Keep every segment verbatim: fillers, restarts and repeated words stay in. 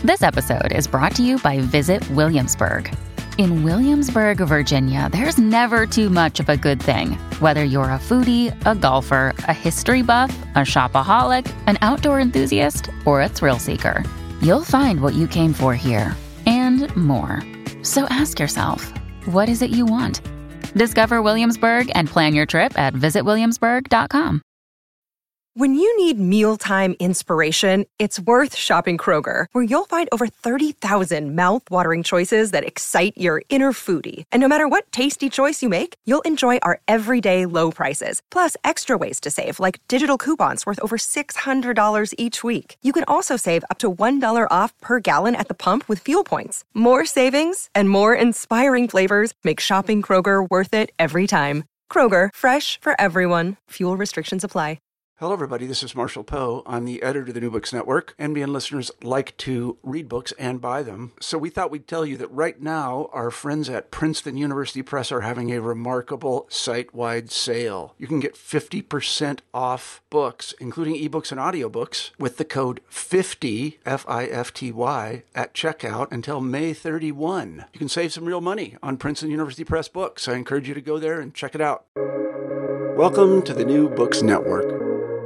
This episode is brought to you by Visit Williamsburg. In Williamsburg, Virginia, there's never too much of a good thing. Whether you're a foodie, a golfer, a history buff, a shopaholic, an outdoor enthusiast, or a thrill seeker, you'll find what you came for here and more. So ask yourself, what is it you want? Discover Williamsburg and plan your trip at visit williamsburg dot com. When you need mealtime inspiration, it's worth shopping Kroger, where you'll find over thirty thousand mouth-watering choices that excite your inner foodie. And no matter what tasty choice you make, you'll enjoy our everyday low prices, plus extra ways to save, like digital coupons worth over six hundred dollars each week. You can also save up to one dollar off per gallon at the pump with fuel points. More savings and more inspiring flavors make shopping Kroger worth it every time. Kroger, fresh for everyone. Fuel restrictions apply. Hello, everybody. This is Marshall Poe. I'm the editor of the New Books Network. N B N listeners like to read books and buy them. So we thought we'd tell you that right now, our friends at Princeton University Press are having a remarkable site-wide sale. You can get fifty percent off books, including ebooks and audiobooks, with the code fifty, F I F T Y, at checkout until May thirty-first. You can save some real money on Princeton University Press books. I encourage you to go there and check it out. Welcome to the New Books Network.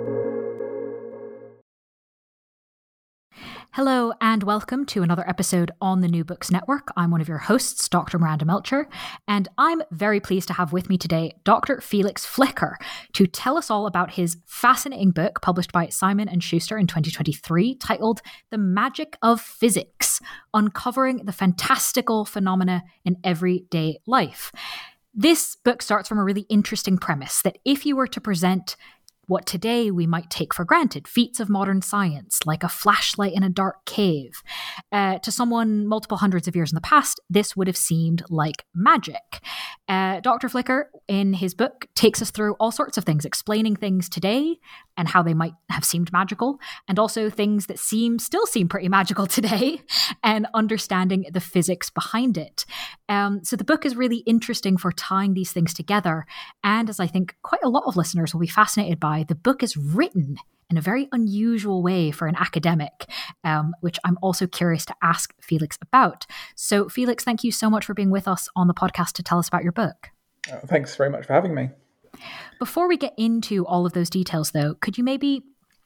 Hello and welcome to another episode on the New Books Network. I'm one of your hosts, Doctor Miranda Melcher, and I'm very pleased to have with me today Doctor Felix Flicker to tell us all about his fascinating book published by Simon and Schuster in twenty twenty-three titled The Magic of Physics, Uncovering the Fantastical Phenomena in Everyday Life. This book starts from a really interesting premise that if you were to present what today we might take for granted, feats of modern science, like a flashlight in a dark cave, uh, to someone multiple hundreds of years in the past, this would have seemed like magic. Uh, Doctor Flicker, in his book, takes us through all sorts of things, explaining things today and how they might have seemed magical, and also things that seem still seem pretty magical today, and understanding the physics behind it. Um, so the book is really interesting for tying these things together, and as I think quite a lot of listeners will be fascinated by, the book is written in a very unusual way for an academic, um, which I'm also curious to ask Felix about. So Felix, thank you so much for being with us on the podcast to tell us about your book. Oh, thanks very much for having me. Before we get into all of those details, though, could you maybe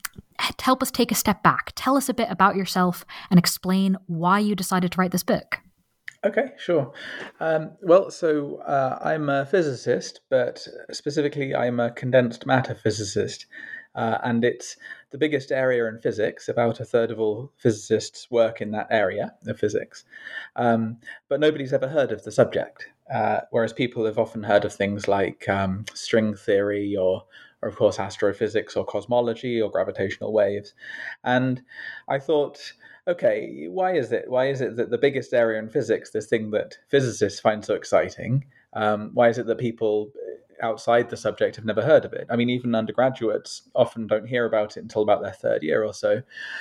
help us take a step back? Tell us a bit about yourself and explain why you decided to write this book. Okay, sure. Um, well, so uh, I'm a physicist, but specifically I'm a condensed matter physicist. Uh, and it's the biggest area in physics. About a third of all physicists work in that area of physics. Um, but nobody's ever heard of the subject, uh, whereas people have often heard of things like um, string theory or, or, of course, astrophysics or cosmology or gravitational waves. And I thought, okay, why is it? Why is it that the biggest area in physics, this thing that physicists find so exciting, um, why is it that people outside the subject have never heard of it? I mean, even undergraduates often don't hear about it until about their third year or so.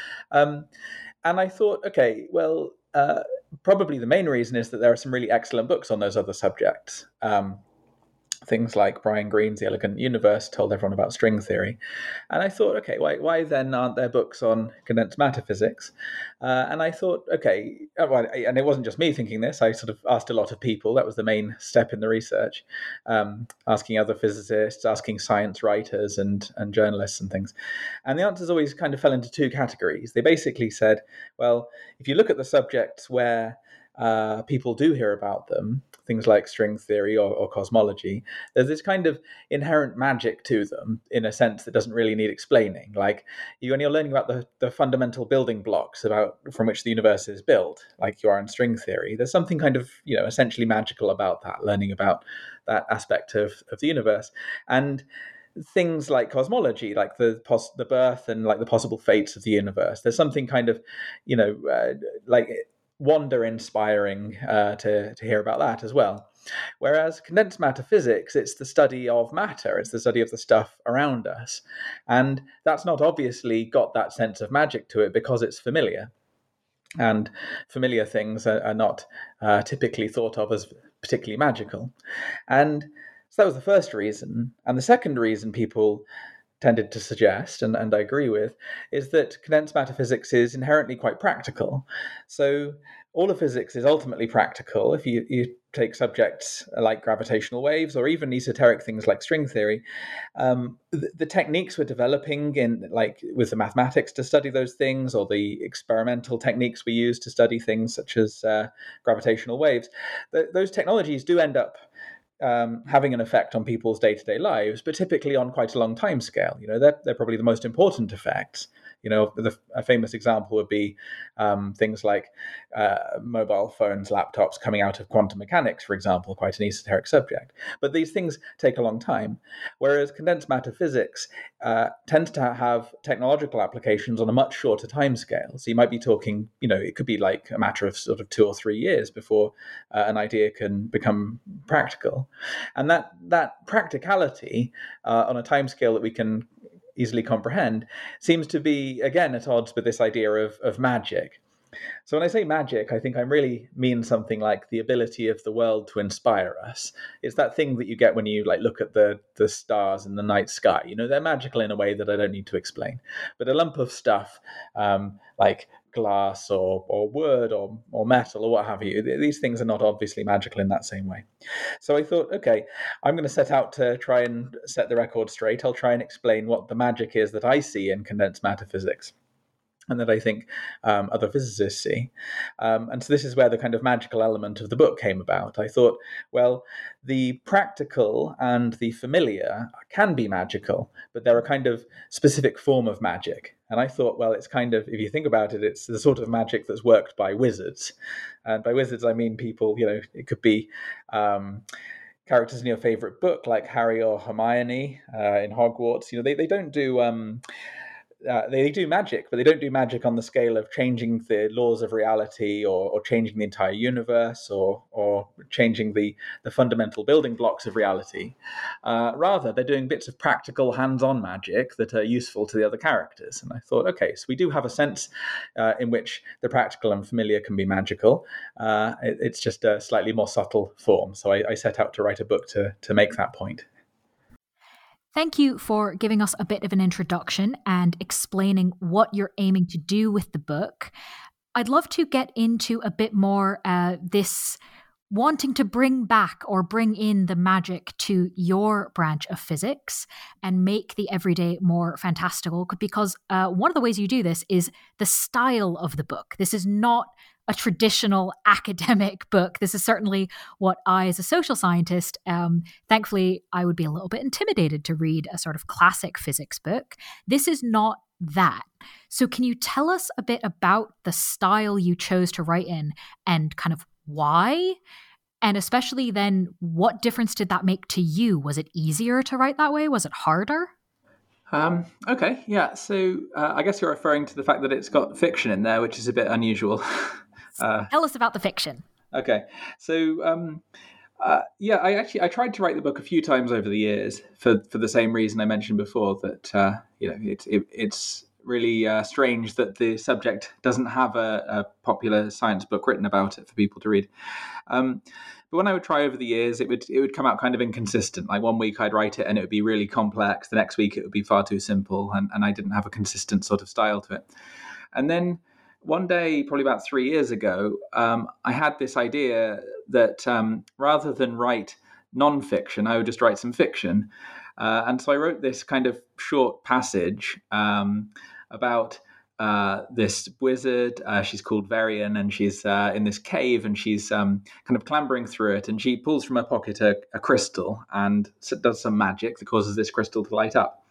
Um, and I thought, okay, well, uh, probably the main reason is that there are some really excellent books on those other subjects. Um, Things like Brian Greene's The Elegant Universe told everyone about string theory. And I thought, okay, why, why then aren't there books on condensed matter physics? Uh, and I thought, okay, and it wasn't just me thinking this. I sort of asked a lot of people. That was the main step in the research, um, asking other physicists, asking science writers and, and journalists and things. And the answers always kind of fell into two categories. They basically said, well, if you look at the subjects where uh, people do hear about them, things like string theory or, or cosmology, there's this kind of inherent magic to them in a sense that doesn't really need explaining. Like you, when you're learning about the, the fundamental building blocks about from which the universe is built, like you are in string theory, there's something kind of, you know, essentially magical about that, learning about that aspect of, of the universe. And things like cosmology, like the pos- the birth and like the possible fates of the universe, there's something kind of, you know, uh, like wonder-inspiring uh, to, to hear about that as well. Whereas condensed matter physics, it's the study of matter, it's the study of the stuff around us. And that's not obviously got that sense of magic to it because it's familiar. And familiar things are, are not uh, typically thought of as particularly magical. And so that was the first reason. And the second reason people tended to suggest, and, and I agree with, is that condensed matter physics is inherently quite practical. So all of physics is ultimately practical. If you, you take subjects like gravitational waves or even esoteric things like string theory, um, the, the techniques we're developing in, like with the mathematics to study those things, or the experimental techniques we use to study things such as uh, gravitational waves, th- those technologies do end up Um, having an effect on people's day-to-day lives, but typically on quite a long time scale. You know, they're, they're probably the most important effects. You know, the, a famous example would be um, things like uh, mobile phones, laptops coming out of quantum mechanics, for example, quite an esoteric subject. But these things take a long time, whereas condensed matter physics uh, tends to have technological applications on a much shorter time scale. So you might be talking, you know, it could be like a matter of sort of two or three years before uh, an idea can become practical. And that that practicality uh, on a timescale that we can easily comprehend seems to be, again, at odds with this idea of, of magic. So when I say magic, I think I really mean something like the ability of the world to inspire us. It's that thing that you get when you like look at the, the stars in the night sky. You know, they're magical in a way that I don't need to explain. But a lump of stuff um, like glass or or wood or or metal or what have you, these things are not obviously magical in that same way. So I thought, okay, I'm going to set out to try and set the record straight. I'll try and explain what the magic is that I see in condensed matter physics, and that I think um, other physicists see. Um, and so this is where the kind of magical element of the book came about. I thought, well, the practical and the familiar can be magical, but they're a kind of specific form of magic. And I thought, well, it's kind of, if you think about it, it's the sort of magic that's worked by wizards. And by wizards, I mean people, you know, it could be um, characters in your favorite book, like Harry or Hermione uh, in Hogwarts. You know, they, they don't do... Um, Uh, they do magic, but they don't do magic on the scale of changing the laws of reality or, or changing the entire universe or or changing the, the fundamental building blocks of reality. Uh, rather, they're doing bits of practical hands-on magic that are useful to the other characters. And I thought, okay, so we do have a sense uh, in which the practical and familiar can be magical. Uh, it, it's just a slightly more subtle form. So I, I set out to write a book to to make that point. Thank you for giving us a bit of an introduction and explaining what you're aiming to do with the book. I'd love to get into a bit more uh, this wanting to bring back or bring in the magic to your branch of physics and make the everyday more fantastical, because uh, one of the ways you do this is the style of the book. This is not a traditional academic book. This is certainly what I, as a social scientist, um, thankfully, I would be a little bit intimidated to read a sort of classic physics book. This is not that. So can you tell us a bit about the style you chose to write in and kind of why? And especially then, what difference did that make to you? Was it easier to write that way? Was it harder? Um, okay, yeah. So uh, I guess you're referring to the fact that it's got fiction in there, which is a bit unusual. Uh, Tell us about the fiction. Okay, so um, uh, yeah, I actually I tried to write the book a few times over the years for for the same reason I mentioned before, that uh, you know it's it, it's really uh, strange that the subject doesn't have a, a popular science book written about it for people to read. Um, but when I would try over the years, it would it would come out kind of inconsistent. Like one week I'd write it and it would be really complex. The next week it would be far too simple, and, and I didn't have a consistent sort of style to it. And then one day, probably about three years ago, um, I had this idea that um, rather than write non-fiction, I would just write some fiction. Uh, and so I wrote this kind of short passage um, about uh, this wizard. Uh, she's called Varian, and she's uh, in this cave, and she's um, kind of clambering through it. And she pulls from her pocket a, a crystal and does some magic that causes this crystal to light up.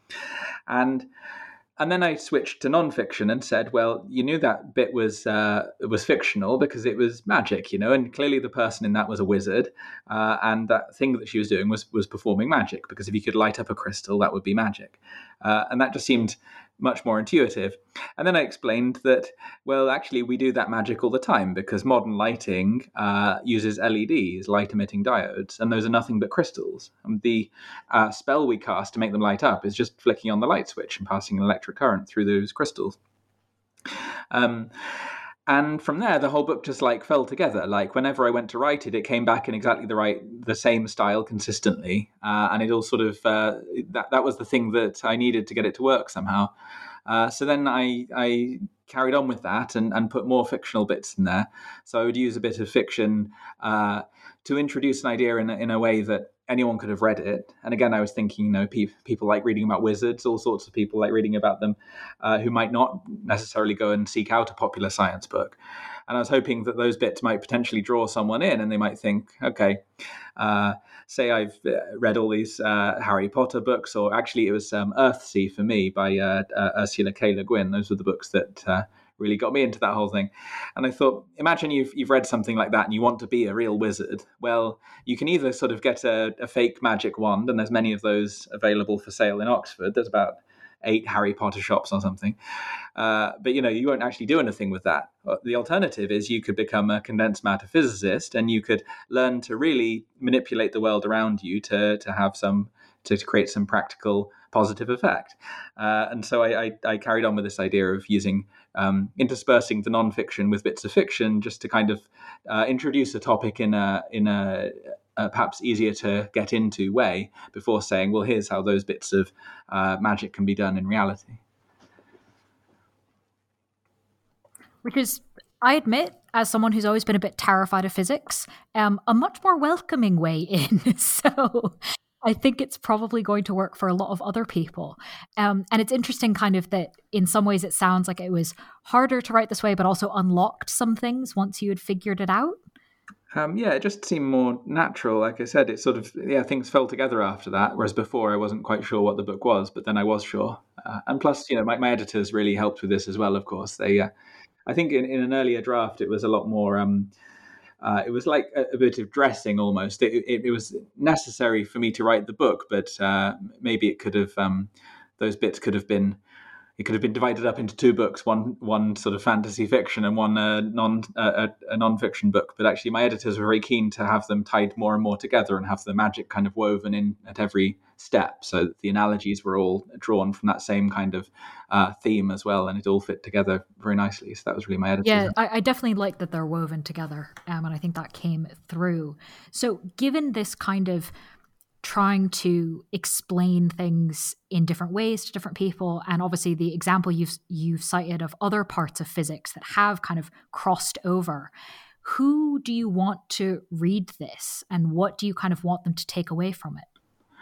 And And then I switched to nonfiction and said, well, you knew that bit was uh, was fictional because it was magic, you know, and clearly the person in that was a wizard, uh, and that thing that she was doing was was performing magic, because if you could light up a crystal, that would be magic. Uh, and that just seemed much more intuitive. And then I explained that, well, actually, we do that magic all the time because modern lighting uh, uses L E Ds, light-emitting diodes, and those are nothing but crystals. And the uh, spell we cast to make them light up is just flicking on the light switch and passing an electric current through those crystals. Um, and from there, the whole book just like fell together. Like whenever I went to write it, it came back in exactly the right, the same style consistently, uh, and it all sort of uh, that that was the thing that I needed to get it to work somehow. Uh, so then I I carried on with that and, and put more fictional bits in there. So I would use a bit of fiction uh, to introduce an idea in a, in a way that anyone could have read it. And again, I was thinking, you know, pe- people like reading about wizards, all sorts of people like reading about them, uh, who might not necessarily go and seek out a popular science book. And I was hoping that those bits might potentially draw someone in, and they might think, okay, uh, say I've read all these uh, Harry Potter books, or actually it was um, Earthsea for me by uh, uh, Ursula K. Le Guin. Those were the books that uh, really got me into that whole thing. And I thought, imagine you've you've read something like that and you want to be a real wizard. Well, you can either sort of get a, a fake magic wand, and there's many of those available for sale in Oxford. There's about eight Harry Potter shops or something. Uh, but, you know, you won't actually do anything with that. The alternative is you could become a condensed matter physicist, and you could learn to really manipulate the world around you to to have some, to, to create some practical positive effect. Uh, and so I, I, I carried on with this idea of using, um, interspersing the nonfiction with bits of fiction, just to kind of uh, introduce a topic in a, in a, a perhaps easier to get into way before saying, well, here's how those bits of uh, magic can be done in reality. Which is, I admit, as someone who's always been a bit terrified of physics, um, a much more welcoming way in. So I think it's probably going to work for a lot of other people. Um, and it's interesting kind of that in some ways it sounds like it was harder to write this way, but also unlocked some things once you had figured it out. Um, yeah, it just seemed more natural. Like I said, it sort of, yeah, things fell together after that. Whereas before I wasn't quite sure what the book was, but then I was sure. Uh, and plus, you know, my, my editors really helped with this as well, of course. They, uh, I think in, in an earlier draft, it was a lot more, um, uh, it was like a, a bit of dressing almost. It, it, it was necessary for me to write the book, but uh, maybe it could have, um, those bits could have been, it could have been divided up into two books, one one sort of fantasy fiction and one uh, non uh, a, a non-fiction book. But actually, my editors were very keen to have them tied more and more together and have the magic kind of woven in at every step, so that the analogies were all drawn from that same kind of uh, theme as well, and it all fit together very nicely. So that was really my editor. Yeah, I, I definitely like that they're woven together, um, and I think that came through. So, given this kind of trying to explain things in different ways to different people, and obviously the example you've you've cited of other parts of physics that have kind of crossed over, who do you want to read this, and what do you kind of want them to take away from it?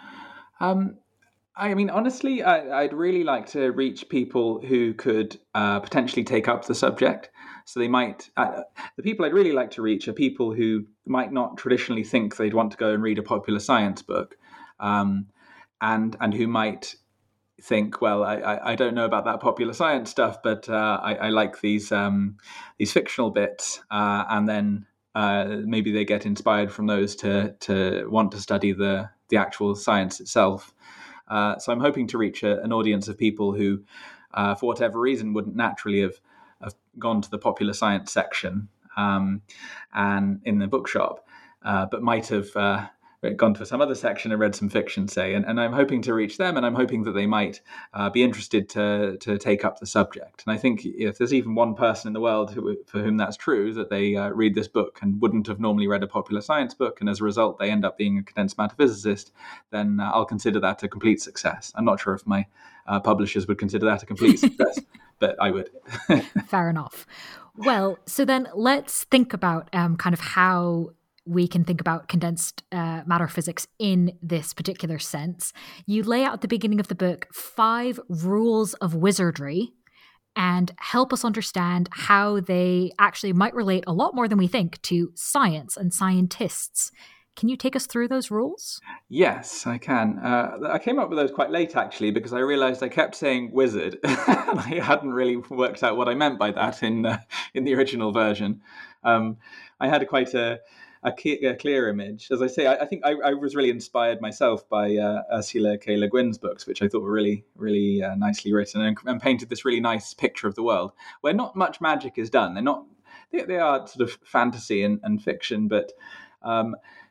Um, I mean, honestly, I, I'd really like to reach people who could uh, potentially take up the subject. So they might, uh, the people I'd really like to reach are people who might not traditionally think they'd want to go and read a popular science book, um, and and who might think, well, I, I, I don't know about that popular science stuff, but uh, I, I like these um, these fictional bits, uh, and then uh, maybe they get inspired from those to to want to study the the actual science itself. Uh, so I'm hoping to reach a, an audience of people who, uh, for whatever reason, wouldn't naturally have, have gone to the popular science section um, and in the bookshop, uh, but might have uh, gone to some other section and read some fiction, say. And, and I'm hoping to reach them, and I'm hoping that they might uh, be interested to to take up the subject. And I think if there's even one person in the world who, for whom that's true, that they uh, read this book and wouldn't have normally read a popular science book, and as a result they end up being a condensed matter physicist, then uh, I'll consider that a complete success. I'm not sure if my uh, publishers would consider that a complete success, but I would. Fair enough. Well, so then let's think about um, kind of how we can think about condensed uh, matter physics in this particular sense. You lay out at the beginning of the book five rules of wizardry and help us understand how they actually might relate a lot more than we think to science and scientists. Can you take us through those rules? Yes, I can. Uh, I came up with those quite late, actually, because I realized I kept saying wizard, and I hadn't really worked out what I meant by that in uh, in the original version. Um, I had a quite a A, key, a clear image. As I say, I, I think I, I was really inspired myself by uh, Ursula K. Le Guin's books, which I thought were really, really uh, nicely written and, and painted this really nice picture of the world where not much magic is done. They're not, they, they are sort of fantasy and, and fiction, but um,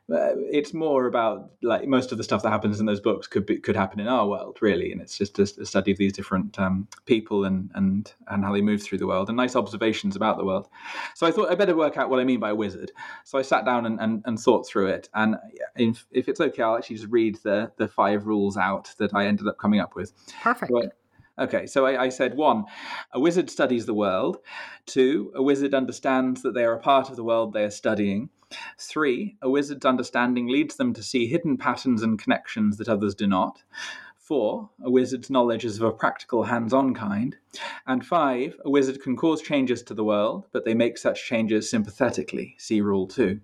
uh, it's more about like most of the stuff that happens in those books could be, could happen in our world, really, and it's just a, a study of these different um, people and and and how they move through the world, and nice observations about the world. So I thought I better work out what I mean by a wizard. So I sat down and, and, and thought through it, and if, if it's okay, I'll actually just read the the five rules out that I ended up coming up with. Perfect. So I, Okay, so I, I said, one, a wizard studies the world. Two, a wizard understands that they are a part of the world they are studying. Three, a wizard's understanding leads them to see hidden patterns and connections that others do not. Four, a wizard's knowledge is of a practical, hands-on kind. And five, a wizard can cause changes to the world, but they make such changes sympathetically. See Rule Two.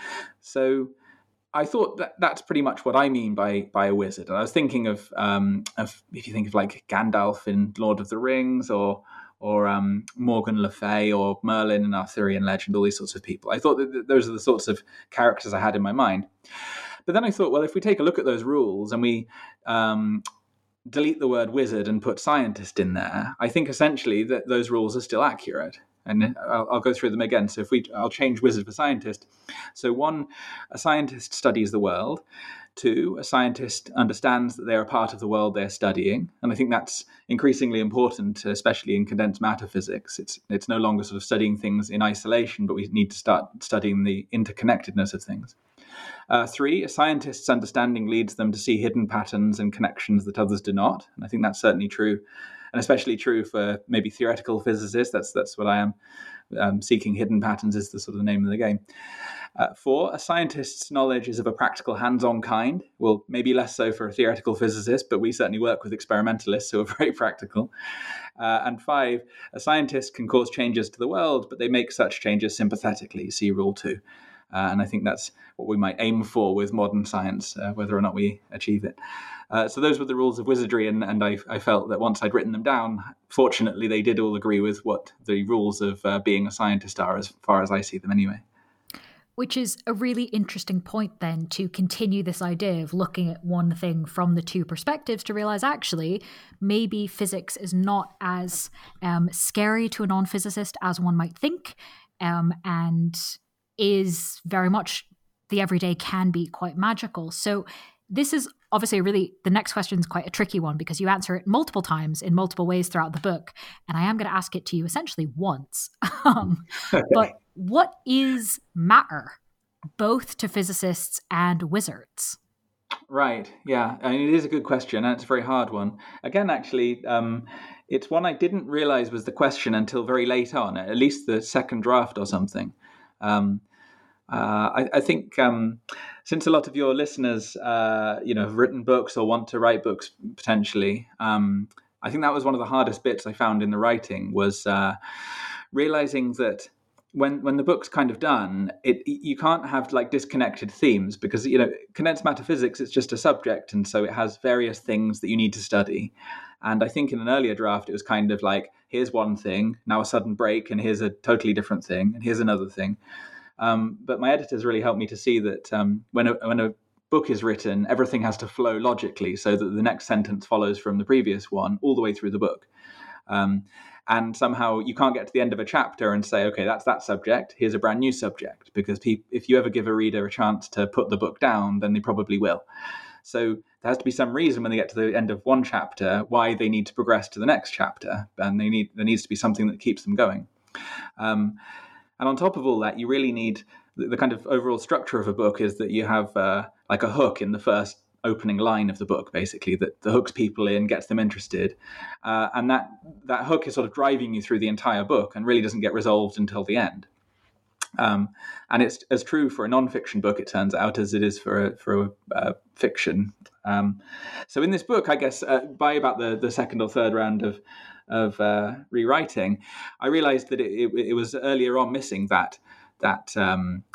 So I thought that that's pretty much what I mean by by a wizard. And I was thinking of, um, of if you think of like Gandalf in Lord of the Rings, or or um, Morgan Le Fay, or Merlin in Arthurian legend, all these sorts of people. I thought that those are the sorts of characters I had in my mind. But then I thought, well, if we take a look at those rules and we um, delete the word wizard and put scientist in there, I think essentially that those rules are still accurate. And I'll, I'll go through them again. So if we, I'll change wizard for scientist. So one, a scientist studies the world. Two, a scientist understands that they're a part of the world they're studying. And I think that's increasingly important, especially in condensed matter physics. It's it's no longer sort of studying things in isolation, but we need to start studying the interconnectedness of things. Uh, three, a scientist's understanding leads them to see hidden patterns and connections that others do not. And I think that's certainly true, and especially true for maybe theoretical physicists. That's that's what I am. Um, seeking hidden patterns is the sort of the name of the game. Uh, four, a scientist's knowledge is of a practical, hands-on kind. Well, maybe less so for a theoretical physicist, but we certainly work with experimentalists who are very practical. Uh, and five, a scientist can cause changes to the world, but they make such changes sympathetically. See Rule Two. Uh, and I think that's what we might aim for with modern science, uh, whether or not we achieve it. Uh, so those were the rules of wizardry, and, and I, I felt that once I'd written them down, fortunately, they did all agree with what the rules of uh, being a scientist are, as far as I see them anyway. Which is a really interesting point then, to continue this idea of looking at one thing from the two perspectives to realize actually maybe physics is not as um, scary to a non-physicist as one might think, um, and is very much the everyday can be quite magical. So this is obviously really, the next question is quite a tricky one because you answer it multiple times in multiple ways throughout the book. And I am going to ask it to you essentially once. um, but what is matter, both to physicists and wizards? Right. Yeah. I mean, it is a good question, and it's a very hard one. Again, actually, um, it's one I didn't realize was the question until very late on, at least the second draft or something. Um, uh, I, I think um, since a lot of your listeners, uh, you know, have written books or want to write books potentially, um, I think that was one of the hardest bits I found in the writing was uh, realizing that when when the book's kind of done, it you can't have like disconnected themes because, you know, condensed matter physics, it's just a subject, and so it has various things that you need to study. And I think in an earlier draft, it was kind of like, here's one thing, now a sudden break, and here's a totally different thing, and here's another thing. Um, but my editors really helped me to see that um, when a, when a book is written, everything has to flow logically so that the next sentence follows from the previous one all the way through the book. Um, and somehow you can't get to the end of a chapter and say, okay, that's that subject, here's a brand new subject, because pe- if you ever give a reader a chance to put the book down, then they probably will. So there has to be some reason when they get to the end of one chapter why they need to progress to the next chapter, and they need there needs to be something that keeps them going. Um, and on top of all that, you really need the, the kind of overall structure of a book is that you have uh, like a hook in the first opening line of the book, basically, that, that hooks people in, gets them interested. Uh, and that, that hook is sort of driving you through the entire book and really doesn't get resolved until the end. Um, and it's as true for a non-fiction book, it turns out, as it is for a, for a uh, fiction. Um, so in this book, I guess, uh, by about the, the second or third round of of uh, rewriting, I realized that it, it, it was earlier on missing that that um,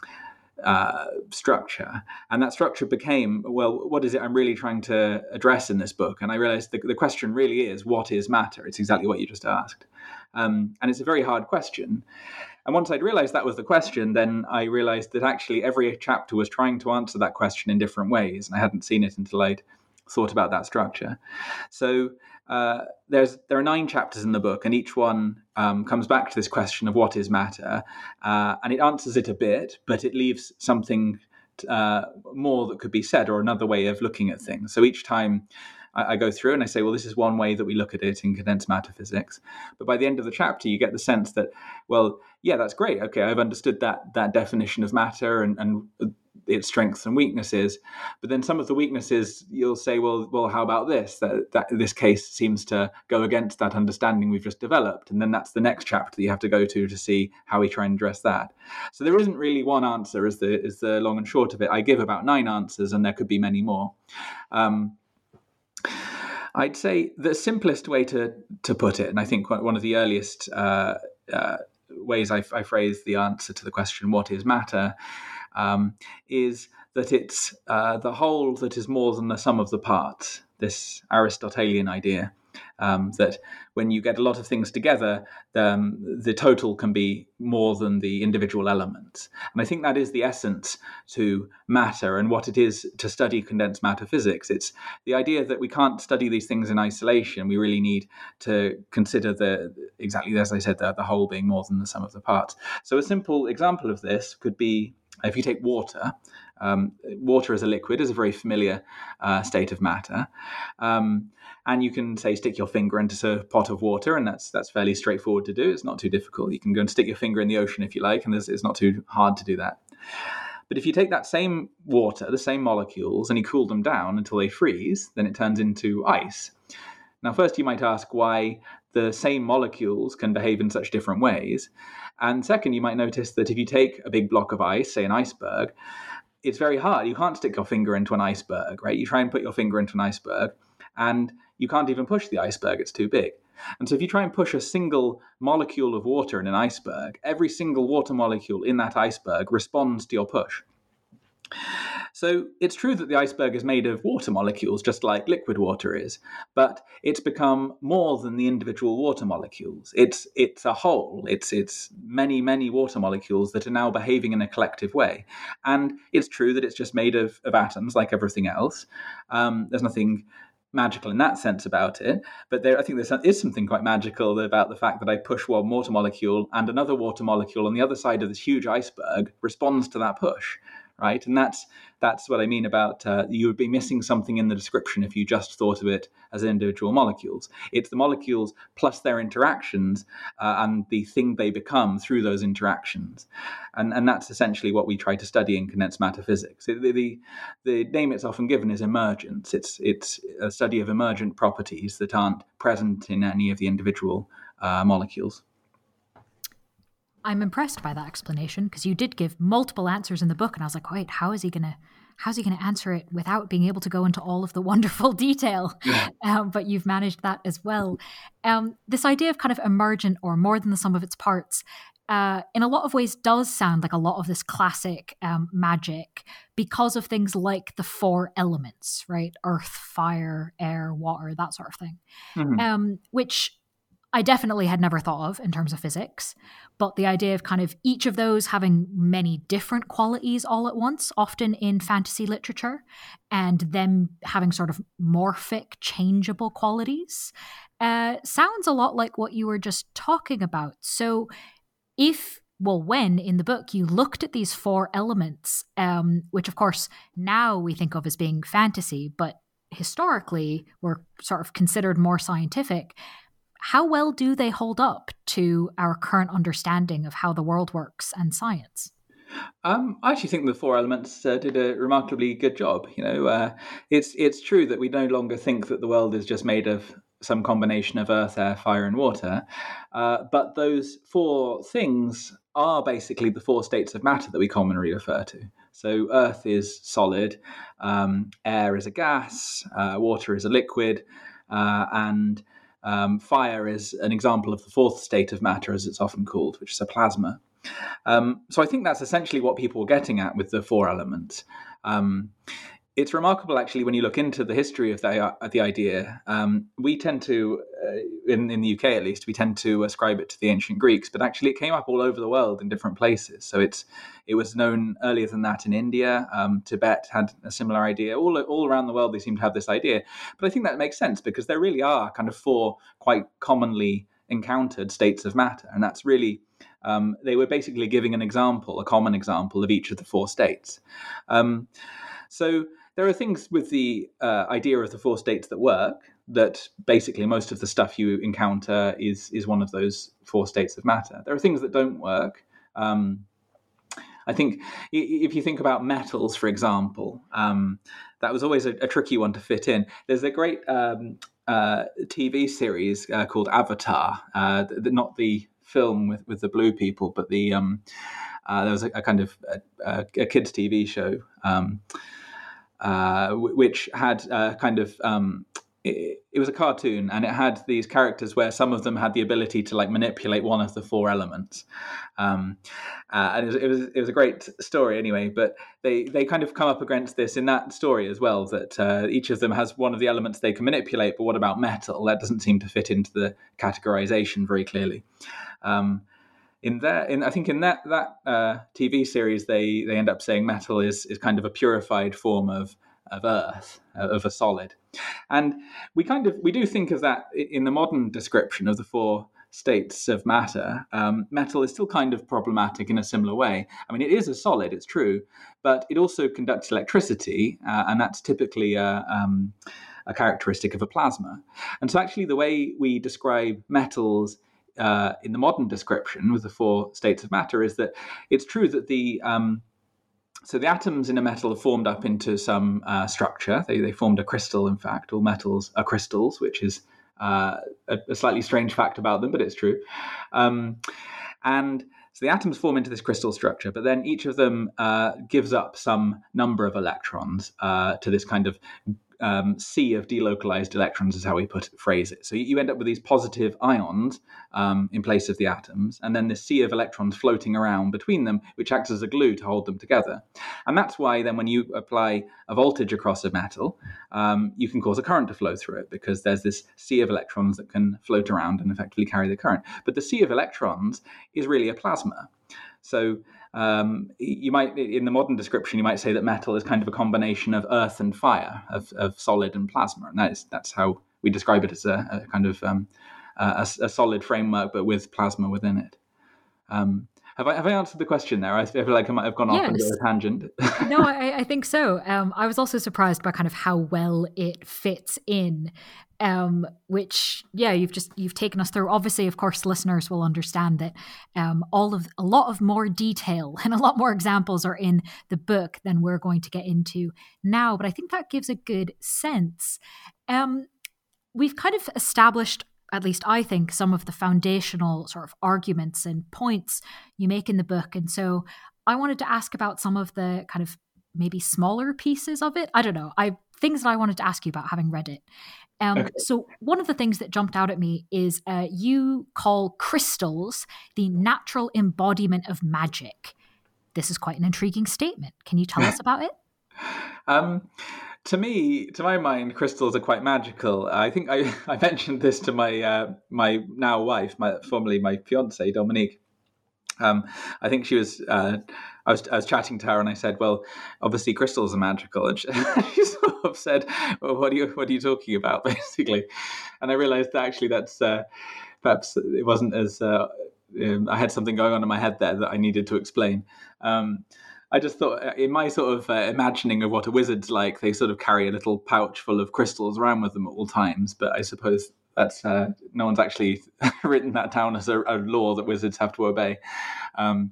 uh, structure. And that structure became, well, what is it I'm really trying to address in this book? And I realized the, the question really is, what is matter? It's exactly what you just asked. Um, and it's a very hard question. And once I'd realized that was the question, then I realized that actually every chapter was trying to answer that question in different ways. And I hadn't seen it until I'd thought about that structure. So uh, there's there are nine chapters in the book, and each one um, comes back to this question of what is matter. Uh, and it answers it a bit, but it leaves something uh, more that could be said, or another way of looking at things. So each time I, I go through and I say, well, this is one way that we look at it in condensed matter physics. But by the end of the chapter, you get the sense that, well, yeah, that's great. Okay, I've understood that that definition of matter and, and its strengths and weaknesses. But then some of the weaknesses, you'll say, well, well, how about this? That, that this case seems to go against that understanding we've just developed. And then that's the next chapter that you have to go to to see how we try and address that. So there isn't really one answer is the, is the long and short of it. I give about nine answers, and there could be many more. Um, I'd say the simplest way to, to put it, and I think one of the earliest uh, uh, ways I, I phrase the answer to the question, what is matter, um, is that it's uh, the whole that is more than the sum of the parts, this Aristotelian idea, um, that when you get a lot of things together, um, the total can be more than the individual elements. And I think that is the essence to matter and what it is to study condensed matter physics. It's the idea that we can't study these things in isolation. We really need to consider the, exactly as I said, the, the whole being more than the sum of the parts. So a simple example of this could be if you take water. Um, water as a liquid is a very familiar uh, state of matter. Um, and you can, say, stick your finger into a pot of water, and that's that's fairly straightforward to do. It's not too difficult. You can go and stick your finger in the ocean if you like, and it's not too hard to do that. But if you take that same water, the same molecules, and you cool them down until they freeze, then it turns into ice. Now, first you might ask why the same molecules can behave in such different ways. And second, you might notice that if you take a big block of ice, say an iceberg, it's very hard. You can't stick your finger into an iceberg, right? You try and put your finger into an iceberg, and you can't even push the iceberg. It's too big. And so if you try and push a single molecule of water in an iceberg, every single water molecule in that iceberg responds to your push. So it's true that the iceberg is made of water molecules, just like liquid water is, but it's become more than the individual water molecules. It's it's a whole. It's it's many, many water molecules that are now behaving in a collective way. And it's true that it's just made of, of atoms like everything else. Um, there's nothing magical in that sense about it, but there, I think there is something quite magical about the fact that I push one water molecule and another water molecule on the other side of this huge iceberg responds to that push. Right, and that's that's what I mean about uh, you would be missing something in the description if you just thought of it as individual molecules. It's the molecules plus their interactions uh, and the thing they become through those interactions, and and that's essentially what we try to study in condensed matter physics. The the, the name it's often given is emergence. It's it's a study of emergent properties that aren't present in any of the individual uh, molecules. I'm impressed by that explanation because you did give multiple answers in the book, and I was like, wait, how is he gonna, how's he gonna answer it without being able to go into all of the wonderful detail? Yeah. Um, but you've managed that as well. Um, this idea of kind of emergent or more than the sum of its parts, uh, in a lot of ways, does sound like a lot of this classic um, magic because of things like the four elements, right? Earth, fire, air, water, that sort of thing, mm-hmm. um, which I definitely had never thought of in terms of physics, but the idea of kind of each of those having many different qualities all at once, often in fantasy literature, and them having sort of morphic, changeable qualities, uh, sounds a lot like what you were just talking about. So if, well, when in the book you looked at these four elements, um, which of course now we think of as being fantasy, but historically were sort of considered more scientific, how well do they hold up to our current understanding of how the world works and science? Um, I actually think the four elements uh, did a remarkably good job. You know, uh, it's it's true that we no longer think that the world is just made of some combination of earth, air, fire, and water, uh, but those four things are basically the four states of matter that we commonly refer to. So earth is solid, um, air is a gas, uh, water is a liquid, uh, and Um, fire is an example of the fourth state of matter, as it's often called, which is a plasma. Um, so I think that's essentially what people were getting at with the four elements. Um, it's remarkable, actually, when you look into the history of the, uh, the idea. Um, we tend to, uh, in, in the U K at least, we tend to ascribe it to the ancient Greeks, but actually it came up all over the world in different places. So it's it was known earlier than that in India. Um, Tibet had a similar idea. All, all around the world, they seem to have this idea. But I think that makes sense because there really are kind of four quite commonly encountered states of matter. And that's really um, they were basically giving an example, a common example of each of the four states. Um, so there are things with the uh, idea of the four states that work, that basically most of the stuff you encounter is is one of those four states of matter. There are things that don't work. Um, I think if you think about metals, for example, um, that was always a, a tricky one to fit in. There's a great um, uh, T V series uh, called Avatar, uh, the, not the film with, with the blue people, but the um, uh, there was a, a kind of a, a kids' T V show um, uh, which had uh, kind of um, it, it was a cartoon, and it had these characters where some of them had the ability to like manipulate one of the four elements. Um, uh, and it was, it was it was a great story anyway. But they they kind of come up against this in that story as well, that uh, each of them has one of the elements they can manipulate. But what about metal? That doesn't seem to fit into the categorization very clearly. Um, in that, in I think in that that uh, T V series, they they end up saying metal is is kind of a purified form of of earth, of a solid. And we kind of we do think of that in the modern description of the four states of matter. Um, metal is still kind of problematic in a similar way. I mean, it is a solid, it's true, but it also conducts electricity, uh, and that's typically a, um, a characteristic of a plasma. And so actually the way we describe metals uh, in the modern description with the four states of matter is that it's true that the um, So the atoms in a metal are formed up into some uh, structure. They they formed a crystal, in fact. All metals are crystals, which is uh, a, a slightly strange fact about them, but it's true. Um, and so the atoms form into this crystal structure, but then each of them uh, gives up some number of electrons uh, to this kind of Um, sea of delocalized electrons is how we put phrase it. So you end up with these positive ions um, in place of the atoms, and then this sea of electrons floating around between them, which acts as a glue to hold them together. And that's why then when you apply a voltage across a metal, um, you can cause a current to flow through it, because there's this sea of electrons that can float around and effectively carry the current. But the sea of electrons is really a plasma. So um, you might, in the modern description, you might say that metal is kind of a combination of earth and fire, of, of solid and plasma, and that is that's how we describe it, as a, a kind of um, a, a solid framework, but with plasma within it. Um, have I have I answered the question there? I feel like I might have gone yes. off into a tangent. No, I, I think so. Um, I was also surprised by kind of how well it fits in. Um, which, yeah, you've just you've taken us through. Obviously, of course, listeners will understand that um, all of a lot of more detail and a lot more examples are in the book than we're going to get into now. But I think that gives a good sense. Um, we've kind of established, at least I think, some of the foundational sort of arguments and points you make in the book, and so I wanted to ask about some of the kind of maybe smaller pieces of it. I don't know. I things that I wanted to ask you about having read it. Um, okay. So one of the things that jumped out at me is uh, you call crystals the natural embodiment of magic. This is quite an intriguing statement. Can you tell us about it? Um, to me, to my mind, crystals are quite magical. I think I, I mentioned this to my uh, my now wife, my formerly my fiancée, Dominique. Um, I think she was. Uh, I was I was chatting to her, and I said, "Well, obviously crystals are magical," and she, she sort of said, "Well, what are you what are you talking about?" Basically, and I realised that actually that's uh, perhaps it wasn't as uh, um, I had something going on in my head there that I needed to explain. Um, I just thought, in my sort of uh, imagining of what a wizard's like, they sort of carry a little pouch full of crystals around with them at all times. But I suppose that's uh, no one's actually written that down as a, a law that wizards have to obey. Um,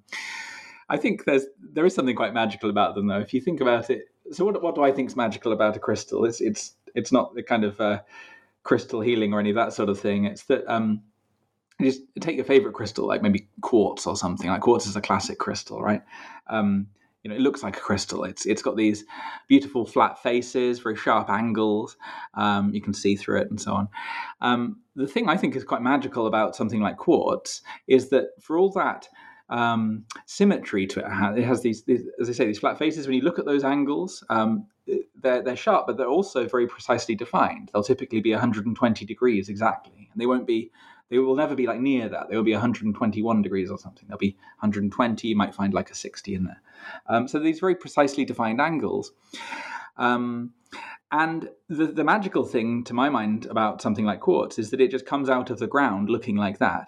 I think there's there is something quite magical about them, though. If you think about it, so what what do I think is magical about a crystal? It's it's it's not the kind of uh, crystal healing or any of that sort of thing. It's that um, you just take your favorite crystal, like maybe quartz or something. Like quartz is a classic crystal, right? Um, you know, it looks like a crystal. It's it's got these beautiful flat faces, very sharp angles. Um, you can see through it and so on. Um, the thing I think is quite magical about something like quartz is that for all that um, symmetry to it, it has these, these, as I say, these flat faces. When you look at those angles, um, they're they're sharp, but they're also very precisely defined. They'll typically be one hundred twenty degrees exactly, and they won't be. They will never be like near that. They will be one hundred twenty-one degrees or something. They'll be one hundred twenty. You might find like a sixty in there. Um, so these very precisely defined angles. Um, and the, the magical thing, to my mind, about something like quartz is that it just comes out of the ground looking like that.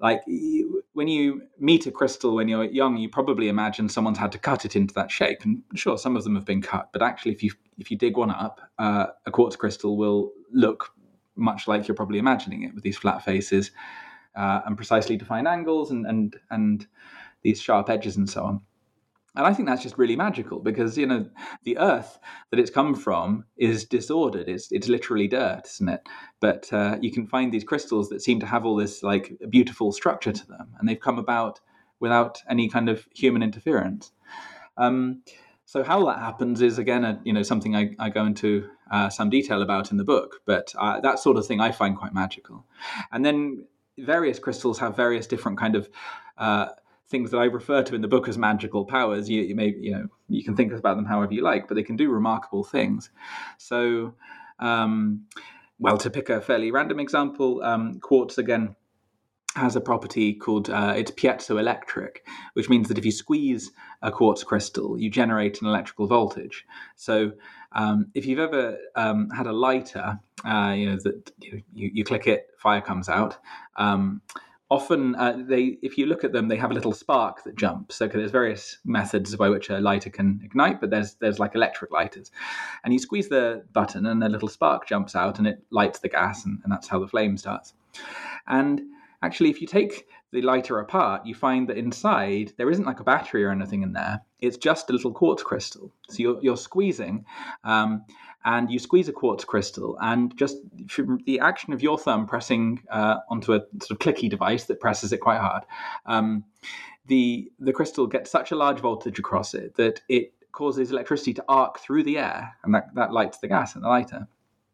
like you, when you meet a crystal when you're young, you probably imagine someone's had to cut it into that shape. And sure, some of them have been cut, but actually, if you if you dig one up, uh, a quartz crystal will look much like you're probably imagining it, with these flat faces uh, and precisely defined angles and and and these sharp edges and so on. And I think that's just really magical because, you know, the earth that it's come from is disordered. It's it's literally dirt, isn't it? But uh, you can find these crystals that seem to have all this like beautiful structure to them, and they've come about without any kind of human interference. Um, so how that happens is, again, a, you know, something I, I go into uh, some detail about in the book. But uh, that sort of thing I find quite magical. And then various crystals have various different kind of uh, things that I refer to in the book as magical powers. You, you may, you know, you can think about them however you like, but they can do remarkable things. So, um, well, to pick a fairly random example, um, quartz again has a property called uh, it's piezoelectric, which means that if you squeeze a quartz crystal, you generate an electrical voltage. So, um, if you've ever um, had a lighter, uh, you know that you, you click it, fire comes out. Um, Often, uh, they, if you look at them, they have a little spark that jumps. So there's various methods by which a lighter can ignite, but there's there's like electric lighters. And you squeeze the button and a little spark jumps out and it lights the gas, and, and that's how the flame starts. And actually, if you take the lighter apart, you find that inside there isn't like a battery or anything in there. It's just a little quartz crystal. So you're, you're squeezing, um, and you squeeze a quartz crystal, and just from the action of your thumb pressing uh, onto a sort of clicky device that presses it quite hard, um, the the crystal gets such a large voltage across it that it causes electricity to arc through the air, and that, that lights the gas in the lighter.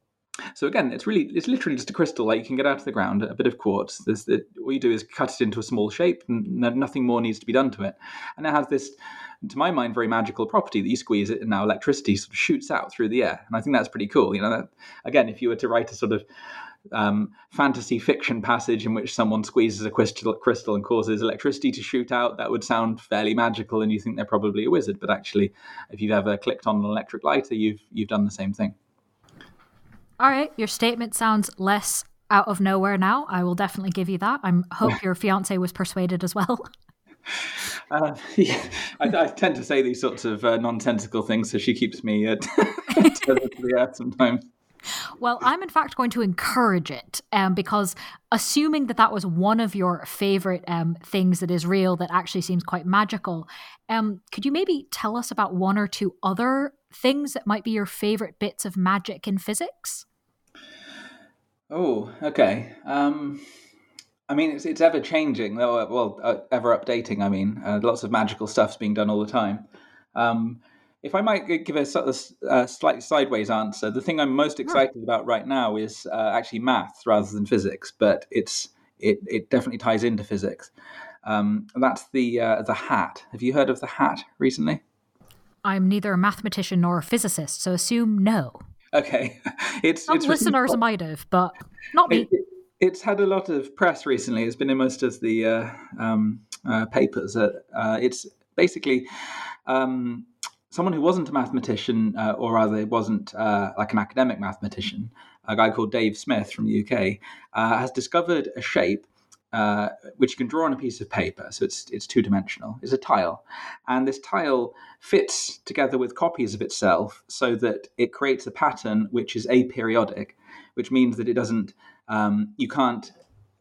So again, it's really, it's literally just a crystal like you can get out of the ground, a bit of quartz. There's the, all you do is cut it into a small shape, and nothing more needs to be done to it. And it has this, to my mind, very magical property that you squeeze it and now electricity sort of shoots out through the air. And I think that's pretty cool. You know, that, again, if you were to write a sort of um, fantasy fiction passage in which someone squeezes a crystal, crystal and causes electricity to shoot out, that would sound fairly magical, and you think they're probably a wizard. But actually, if you've ever clicked on an electric lighter, you've you've done the same thing. All right, your statement sounds less out of nowhere now. I will definitely give you that. I hope your fiance was persuaded as well. Uh, yeah, I, I tend to say these sorts of uh, nonsensical things, so she keeps me uh, tethered to the earth sometimes. Well, I'm in fact going to encourage it, um, because assuming that that was one of your favorite um, things that is real that actually seems quite magical, um, could you maybe tell us about one or two other things that might be your favorite bits of magic in physics? Oh, okay. Um, I mean, it's it's ever changing, well, uh, ever updating. I mean, uh, lots of magical stuff's being done all the time. Um, if I might give a, a, a slightly sideways answer, the thing I'm most excited sure. about right now is uh, actually maths rather than physics, but it's it it definitely ties into physics. Um, and that's the uh, the hat. Have you heard of the hat recently? I'm neither a mathematician nor a physicist, so assume no. Okay, it's some it's listeners really, might have, but not me. It, it, it's had a lot of press recently. It's been in most of the uh, um, uh, papers. Uh, uh, it's basically um, someone who wasn't a mathematician, uh, or rather wasn't uh, like an academic mathematician, a guy called Dave Smith from the U K, uh, has discovered a shape Uh, which you can draw on a piece of paper. So it's it's two-dimensional. It's a tile. And this tile fits together with copies of itself so that it creates a pattern which is aperiodic, which means that it doesn't, um, you can't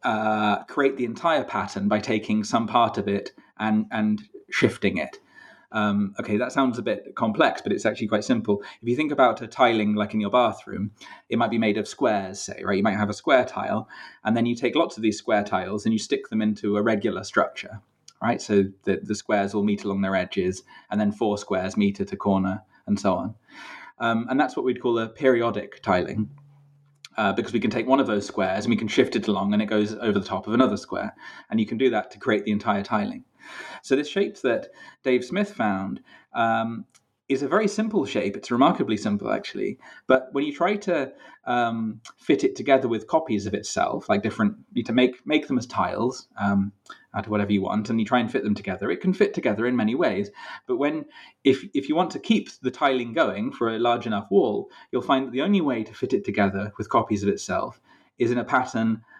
uh, create the entire pattern by taking some part of it and, and shifting it. Um, okay, that sounds a bit complex, but it's actually quite simple. If you think about a tiling like in your bathroom, it might be made of squares, say, right? You might have a square tile, and then you take lots of these square tiles and you stick them into a regular structure, right? So the, the squares all meet along their edges, and then four squares meet at a corner, and so on. Um, and that's what we'd call a periodic tiling. Uh, because we can take one of those squares and we can shift it along and it goes over the top of another square. And you can do that to create the entire tiling. So this shape that Dave Smith found um, is a very simple shape. It's remarkably simple, actually. But when you try to um, fit it together with copies of itself, like different, you to make make them as tiles um, out of whatever you want, and you try and fit them together, it can fit together in many ways. But when, if if you want to keep the tiling going for a large enough wall, you'll find that the only way to fit it together with copies of itself is in a pattern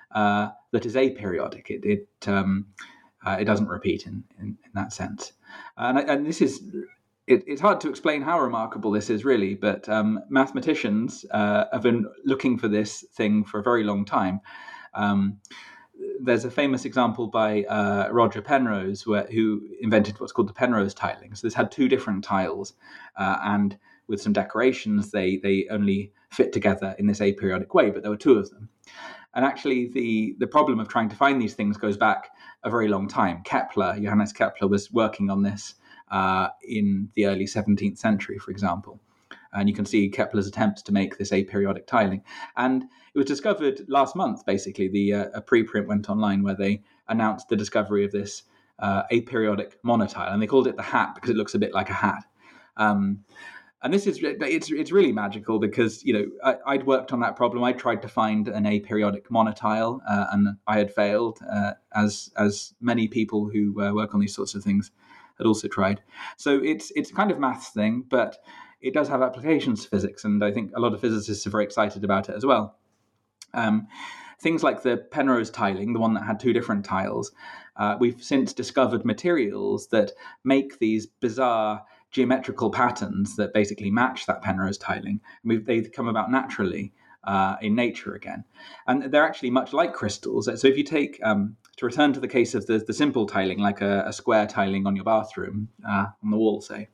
uh, that is aperiodic. It it, um, uh, it doesn't repeat in, in, in that sense. And, and this is, it, it's hard to explain how remarkable this is really, but um, mathematicians uh, have been looking for this thing for a very long time. Um, there's a famous example by uh, Roger Penrose, where, who invented what's called the Penrose tiling. So this had two different tiles, uh, and with some decorations, they they only fit together in this aperiodic way, but there were two of them. And actually, the, the problem of trying to find these things goes back a very long time. Kepler, Johannes Kepler, was working on this uh, in the early seventeenth century, for example. And you can see Kepler's attempts to make this aperiodic tiling. And it was discovered last month, basically. The uh, a preprint went online where they announced the discovery of this uh, aperiodic monotile. And they called it the hat because it looks a bit like a hat. Um, and this is, it's it's really magical because, you know, I, I'd worked on that problem. I tried to find an aperiodic monotile uh, and I had failed, uh, as as many people who uh, work on these sorts of things had also tried. So it's it's kind of maths thing, but it does have applications to physics, and I think a lot of physicists are very excited about it as well. Um, things like the Penrose tiling, the one that had two different tiles, uh, we've since discovered materials that make these bizarre geometrical patterns that basically match that Penrose tiling. And we've, they come about naturally uh, in nature again. And they're actually much like crystals. So if you take, um, to return to the case of the, the simple tiling, like a, a square tiling on your bathroom, uh, on the wall, say,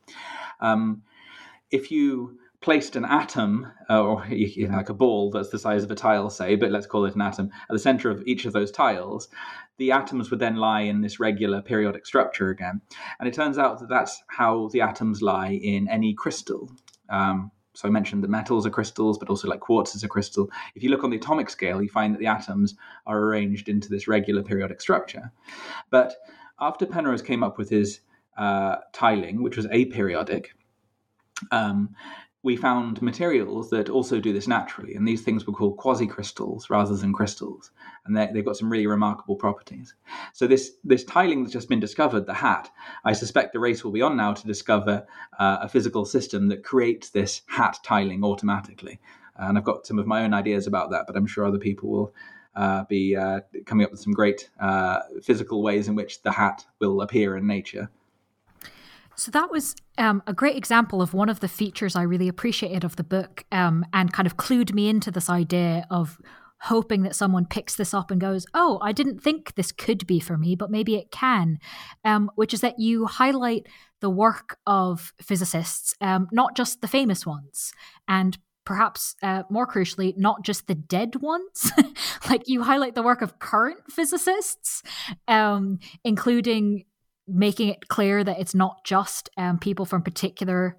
um, if you placed an atom, uh, or you know, like a ball that's the size of a tile, say, but let's call it an atom, at the center of each of those tiles, the atoms would then lie in this regular periodic structure again. And it turns out that that's how the atoms lie in any crystal. Um, so I mentioned that metals are crystals, but also like quartz is a crystal. If you look on the atomic scale, you find that the atoms are arranged into this regular periodic structure. But after Penrose came up with his uh, tiling, which was aperiodic, um, we found materials that also do this naturally, and these things were called quasicrystals rather than crystals, and they've got some really remarkable properties. So this this tiling that's just been discovered, the hat, I suspect the race will be on now to discover uh, a physical system that creates this hat tiling automatically. And I've got some of my own ideas about that, but I'm sure other people will uh, be uh, coming up with some great uh, physical ways in which the hat will appear in nature. So that was um, a great example of one of the features I really appreciated of the book, um, and kind of clued me into this idea of hoping that someone picks this up and goes, oh, I didn't think this could be for me, but maybe it can, um, which is that you highlight the work of physicists, um, not just the famous ones, and perhaps uh, more crucially, not just the dead ones. Like you highlight the work of current physicists, um, including making it clear that it's not just um, people from particular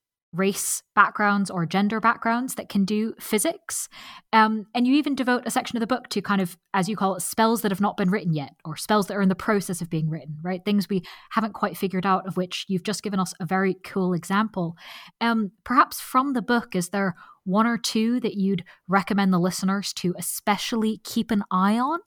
race backgrounds or gender backgrounds that can do physics. Um, and you even devote a section of the book to kind of, as you call it, spells that have not been written yet, or spells that are in the process of being written, right? Things we haven't quite figured out, of which you've just given us a very cool example. Um, perhaps from the book, is there one or two that you'd recommend the listeners to especially keep an eye on?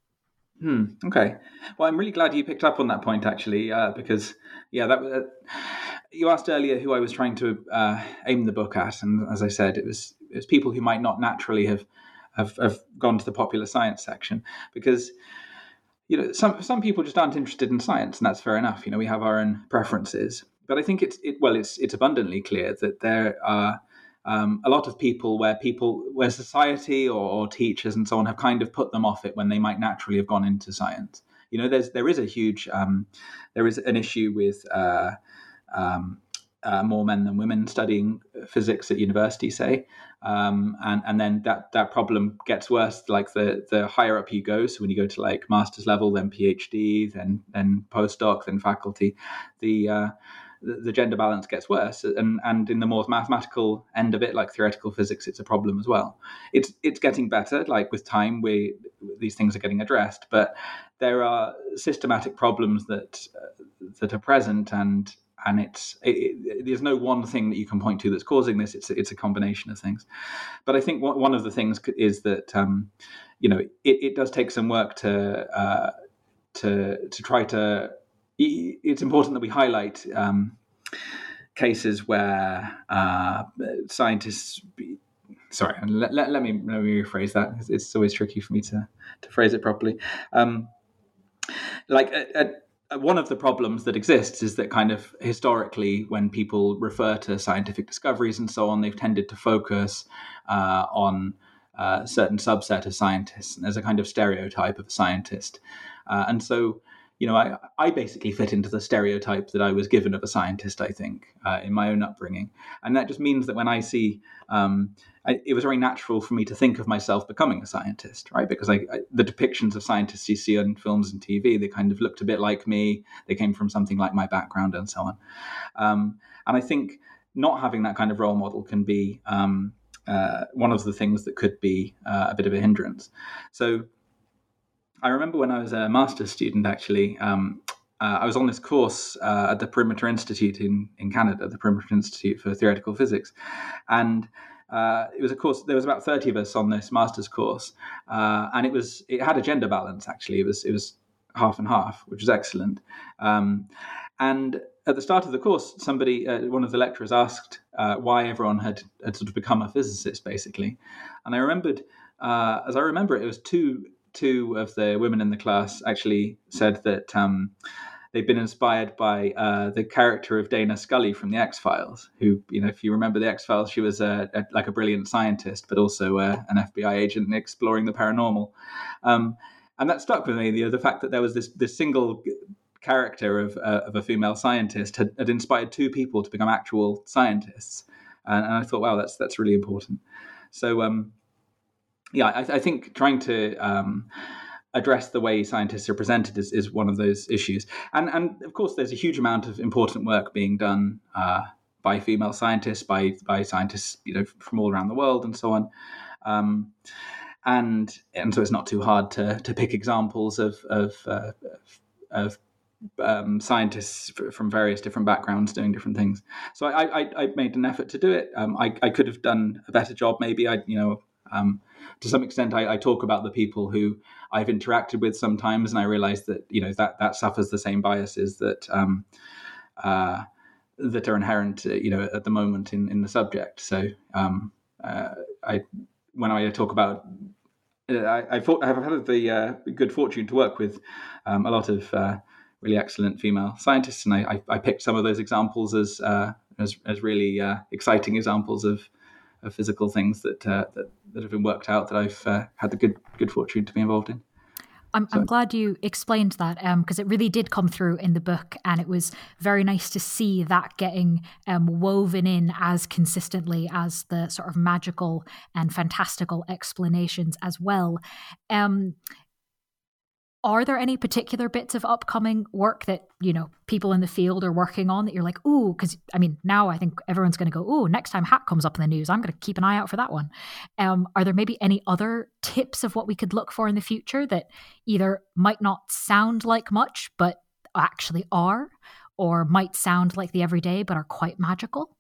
Hmm. Okay. Well, I'm really glad you picked up on that point, actually, uh, because, yeah, that uh, you asked earlier who I was trying to uh, aim the book at, and as I said, it was it was people who might not naturally have have, have gone to the popular science section, because, you know, some some people just aren't interested in science, and that's fair enough. You know, we have our own preferences, but I think it's it well, it's it's abundantly clear that there are Um, a lot of people where people, where society or, or teachers and so on have kind of put them off it when they might naturally have gone into science. You know, there's there is a huge, um, there is an issue with uh, um, uh, more men than women studying physics at university, say, um, and and then that that problem gets worse. Like the the higher up you go, so when you go to like master's level, then PhD, then then postdoc, then faculty, the uh, the gender balance gets worse, and and in the more mathematical end of it, like theoretical physics, it's a problem as well. It's it's getting better, like with time, we these things are getting addressed, but there are systematic problems that uh, that are present, and and it's it, it, there's no one thing that you can point to that's causing this. It's it's a combination of things. But I think one of the things is that um, you know it, it does take some work to uh, to to try to. It's important that we highlight um, cases where uh, scientists sorry, let, let, let me let me rephrase that. It's, it's always tricky for me to to phrase it properly. Um, like a, a, one of the problems that exists is that kind of historically, when people refer to scientific discoveries and so on, they've tended to focus uh, on a certain subset of scientists, and there's a kind of stereotype of a scientist, uh, and so. You know, I, I basically fit into the stereotype that I was given of a scientist, I think, uh, in my own upbringing. And that just means that when I see, um, I, it was very natural for me to think of myself becoming a scientist, right? Because I, I, the depictions of scientists you see on films and T V, they kind of looked a bit like me. They came from something like my background and so on. Um, and I think not having that kind of role model can be um, uh, one of the things that could be uh, a bit of a hindrance. So I remember when I was a master's student, actually, um, uh, I was on this course uh, at the Perimeter Institute in, in Canada, the Perimeter Institute for Theoretical Physics. And uh, it was a course, there was about thirty of us on this master's course. Uh, and it was it had a gender balance, actually. It was it was half and half, which was excellent. Um, and at the start of the course, somebody, uh, one of the lecturers asked uh, why everyone had, had sort of become a physicist, basically. And I remembered, uh, as I remember it, it was two... Two of the women in the class actually said that um, they've been inspired by uh, the character of Dana Scully from the X-Files, who, you know, if you remember the X-Files, she was a, a, like a brilliant scientist, but also uh, an F B I agent exploring the paranormal. Um, and that stuck with me, you know, the fact that there was this, this single character of, uh, of a female scientist had, had inspired two people to become actual scientists. And, and I thought, wow, that's that's really important. So, um, Yeah, I, I think trying to um, address the way scientists are presented is, is one of those issues. And, and of course, there's a huge amount of important work being done uh, by female scientists, by by scientists, you know, from all around the world, and so on. Um, and and so it's not too hard to to pick examples of of, uh, of um, scientists from various different backgrounds doing different things. So I, I, I made an effort to do it. Um, I, I could have done a better job, maybe. I, you know. Um, to some extent, I, I talk about the people who I've interacted with sometimes, and I realize that, you know, that that suffers the same biases that um, uh, that are inherent, uh, you know, at the moment in, in the subject. So um, uh, I, when I talk about, I, I thought I've had the uh, good fortune to work with um, a lot of uh, really excellent female scientists, and I, I, I picked some of those examples as uh, as, as really uh, exciting examples of. of physical things that, uh, that that have been worked out that I've uh, had the good good fortune to be involved in. I'm, so. I'm glad you explained that because um, it really did come through in the book, and it was very nice to see that getting um, woven in as consistently as the sort of magical and fantastical explanations as well. Um, Are there any particular bits of upcoming work that, you know, people in the field are working on that you're like, ooh, because, I mean, now I think everyone's going to go, ooh, next time Hat comes up in the news, I'm going to keep an eye out for that one. Um, are there maybe any other tips of what we could look for in the future that either might not sound like much, but actually are, or might sound like the everyday, but are quite magical?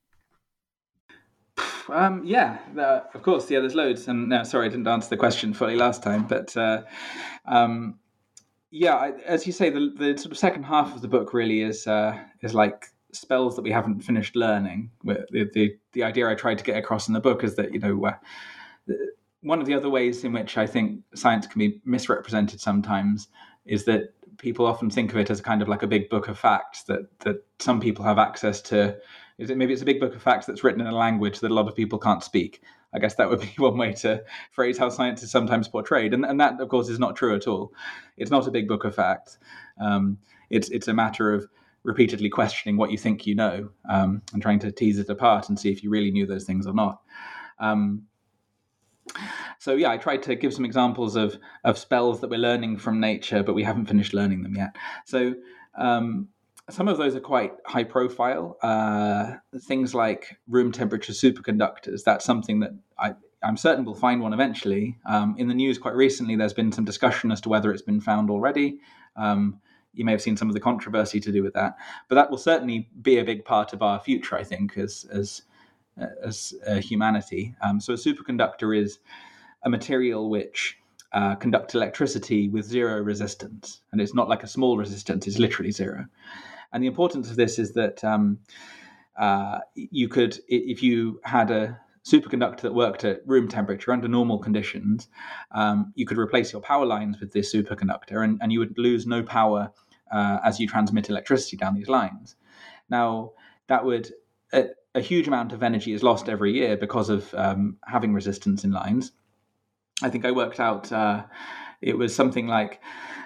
Um, yeah, uh, of course. Yeah, there's loads. And no, sorry, I didn't answer the question fully last time, but uh, um, yeah, I, as you say, the, the sort of second half of the book really is uh, is like spells that we haven't finished learning. The, the the idea I tried to get across in the book is that, you know, uh, one of the other ways in which I think science can be misrepresented sometimes is that people often think of it as kind of like a big book of facts that that some people have access to. Is it maybe it's a big book of facts that's written in a language that a lot of people can't speak? I guess that would be one way to phrase how science is sometimes portrayed. And, and that, of course, is not true at all. It's not a big book of facts. Um, it's it's a matter of repeatedly questioning what you think you know um, and trying to tease it apart and see if you really knew those things or not. Um, so, yeah, I tried to give some examples of, of spells that we're learning from nature, but we haven't finished learning them yet. So um, some of those are quite high profile. Uh, things like room temperature superconductors. That's something that I, I'm certain we'll find one eventually. Um, in the news quite recently, there's been some discussion as to whether it's been found already. Um, you may have seen some of the controversy to do with that. But that will certainly be a big part of our future, I think, as as, as uh, humanity. Um, so a superconductor is a material which uh, conducts electricity with zero resistance. And it's not like a small resistance, it's literally zero. And the importance of this is that um, uh, you could, if you had a, superconductor that worked at room temperature under normal conditions, um, you could replace your power lines with this superconductor, and, and you would lose no power uh, as you transmit electricity down these lines. Now, that would a, a huge amount of energy is lost every year because of um, having resistance in lines. I think I worked out uh, it was something like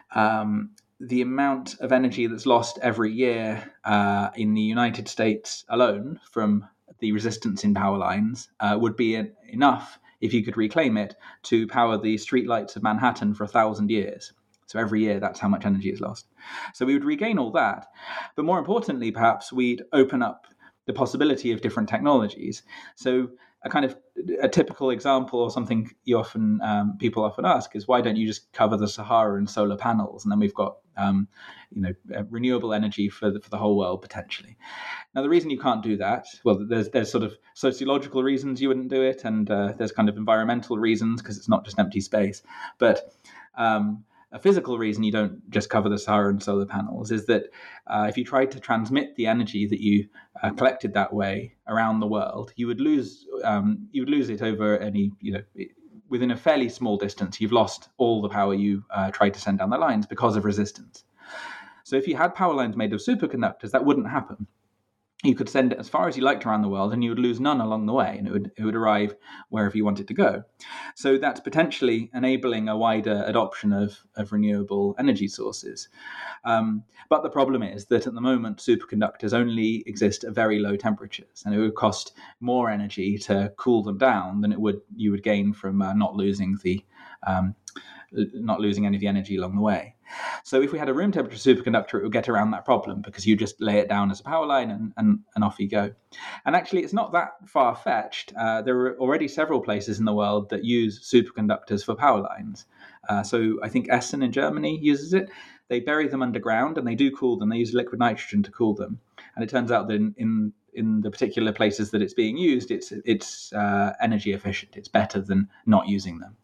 um, the amount of energy that's lost every year uh, in the United States alone from the resistance in power lines uh, would be enough, if you could reclaim it, to power the streetlights of Manhattan for a thousand years. So every year, that's how much energy is lost. So we would regain all that. But more importantly, perhaps we'd open up the possibility of different technologies. So a kind of a typical example, or something you often um, people often ask, is why don't you just cover the Sahara in solar panels, and then we've got um, you know renewable energy for the, for the whole world potentially. Now, the reason you can't do that, well, there's there's sort of sociological reasons you wouldn't do it, and uh, there's kind of environmental reasons because it's not just empty space, but um, a physical reason you don't just cover the Sahara in solar panels is that uh, if you tried to transmit the energy that you uh, collected that way around the world, you would lose um, you would lose it over any you know within a fairly small distance. You've lost all the power you uh, tried to send down the lines because of resistance. So if you had power lines made of superconductors, that wouldn't happen. You could send it as far as you liked around the world, and you would lose none along the way, and it would it would arrive wherever you want it to go. So that's potentially enabling a wider adoption of, of renewable energy sources. Um, but the problem is that at the moment, superconductors only exist at very low temperatures, and it would cost more energy to cool them down than it would you would gain from uh, not losing the um, not losing any of the energy along the way. So if we had a room temperature superconductor, it would get around that problem because you just lay it down as a power line and, and, and off you go. And actually, it's not that far-fetched. Uh, there are already several places in the world that use superconductors for power lines. Uh, so I think Essen in Germany uses it. They bury them underground and they do cool them. They use liquid nitrogen to cool them. And it turns out that in, in, in the particular places that it's being used, it's, it's uh, energy efficient. It's better than not using them.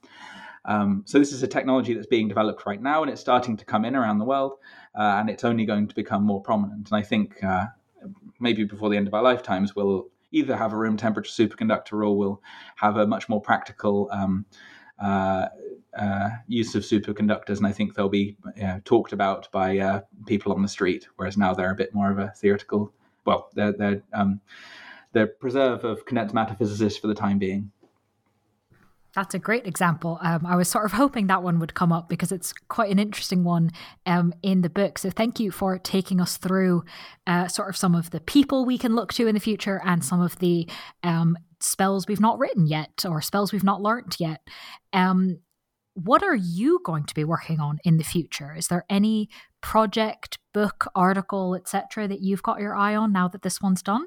Um, so this is a technology that's being developed right now, and it's starting to come in around the world, uh, and it's only going to become more prominent. And I think uh, maybe before the end of our lifetimes, we'll either have a room temperature superconductor or we'll have a much more practical um, uh, uh, use of superconductors. And I think they'll be you know, talked about by uh, people on the street, whereas now they're a bit more of a theoretical, well, they're, they're, um, they're preserve of condensed matter physicists for the time being. That's a great example. Um, I was sort of hoping that one would come up because it's quite an interesting one um, in the book. So thank you for taking us through uh, sort of some of the people we can look to in the future and some of the um, spells we've not written yet or spells we've not learnt yet. Um, what are you going to be working on in the future? Is there any project, book, article, et cetera that you've got your eye on now that this one's done?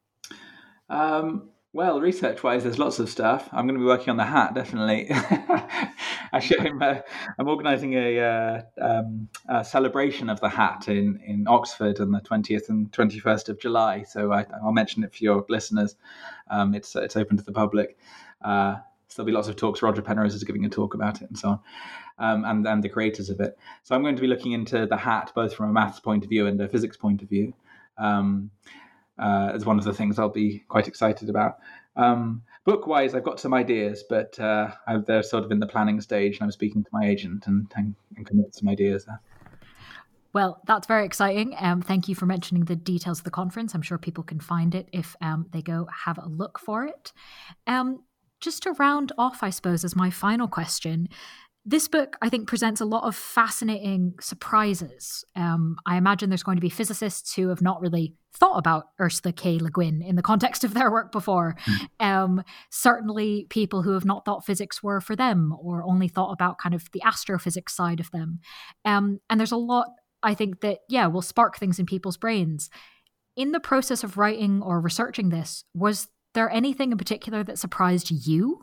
Um. Well, research-wise, there's lots of stuff. I'm going to be working on the hat, definitely. Actually, I'm, uh, I'm organising a, uh, um, a celebration of the hat in, in Oxford on the twentieth and twenty-first of July. So I, I'll mention it for your listeners. Um, it's it's open to the public. Uh, so there'll be lots of talks. Roger Penrose is giving a talk about it and so on, um, and, and the creators of it. So I'm going to be looking into the hat, both from a maths point of view and a physics point of view. Um Uh, is one of the things I'll be quite excited about. Um, book-wise, I've got some ideas, but uh, I, they're sort of in the planning stage, and I'm speaking to my agent and, and, and coming up with some ideas there. Well, that's very exciting. Um, thank you for mentioning the details of the conference. I'm sure people can find it if um, they go have a look for it. Um, just to round off, I suppose, as my final question, this book, I think, presents a lot of fascinating surprises. Um, I imagine there's going to be physicists who have not really thought about Ursula K. Le Guin in the context of their work before. Mm. Um, certainly people who have not thought physics were for them or only thought about kind of the astrophysics side of them. Um, and there's a lot, I think, that, yeah, will spark things in people's brains. In the process of writing or researching this, was there anything in particular that surprised you?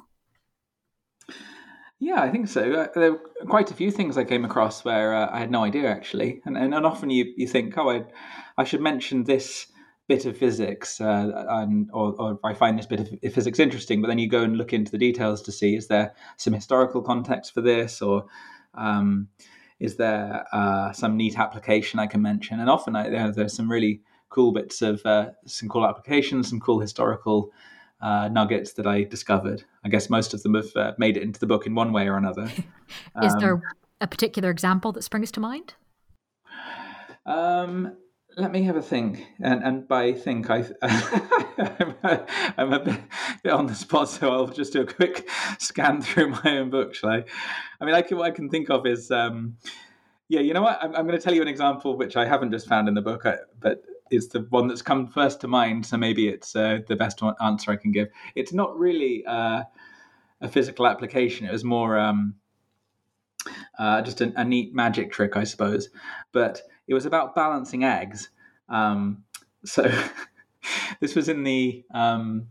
Yeah, I think so. Uh, there were quite a few things I came across where uh, I had no idea, actually. And, and, and often you, you think, oh, I, I should mention this bit of physics, uh, and, or, or I find this bit of physics interesting, but then you go and look into the details to see, is there some historical context for this, or um, is there uh, some neat application I can mention? And often I, there, there's some really cool bits of, uh, some cool applications, some cool historical uh, nuggets that I discovered. I guess most of them have uh, made it into the book in one way or another. Is Um, there a particular example that springs to mind? Um, let me have a think, and and by think I, I'm, a, I'm a bit, bit on the spot, so I'll just do a quick scan through my own book. Shall I? I mean, I can, what I can think of is, um, yeah, you know what? I'm, I'm going to tell you an example which I haven't just found in the book, but it's the one that's come first to mind. So maybe it's uh, the best one, answer I can give. It's not really uh, a physical application. It was more um, uh, just a, a neat magic trick, I suppose, but it was about balancing eggs. Um, so this was in the, um,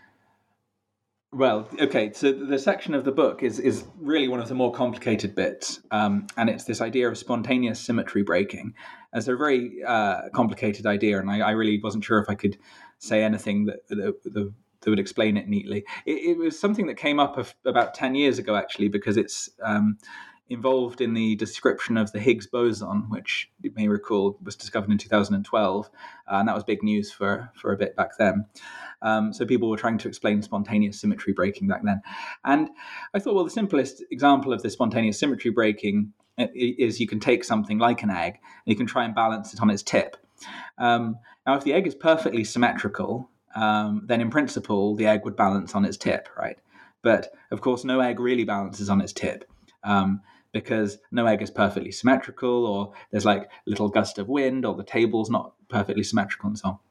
well, okay, so the section of the book is is really one of the more complicated bits. Um, and it's this idea of spontaneous symmetry breaking. It's a very uh, complicated idea, and I, I really wasn't sure if I could say anything that, that, that, that would explain it neatly. It, it was something that came up of, about ten years ago, actually, because it's... Um, involved in the description of the Higgs boson, which you may recall was discovered in two thousand twelve, uh, and that was big news for, for a bit back then. Um, so people were trying to explain spontaneous symmetry breaking back then. And I thought, well, the simplest example of the spontaneous symmetry breaking is you can take something like an egg, and you can try and balance it on its tip. Um, now, if the egg is perfectly symmetrical, um, then in principle, the egg would balance on its tip, right? But, of course, no egg really balances on its tip. Um, because no egg is perfectly symmetrical, or there's like a little gust of wind, or the table's not perfectly symmetrical and so on.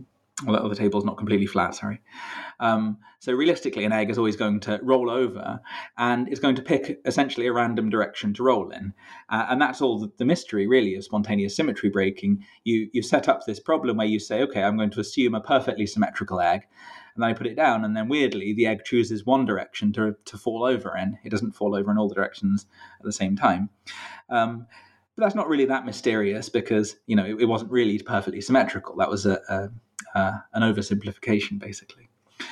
Or the table's not completely flat, sorry. Um, so realistically, an egg is always going to roll over, and it's going to pick essentially a random direction to roll in. Uh, and that's all the, the mystery, really, of spontaneous symmetry breaking. You, you set up this problem where you say, okay, I'm going to assume a perfectly symmetrical egg, and then I put it down, and then weirdly, the egg chooses one direction to, to fall over in. It doesn't fall over in all the directions at the same time. Um, but that's not really that mysterious, because, you know, it, it wasn't really perfectly symmetrical. That was a, a, a an oversimplification, basically.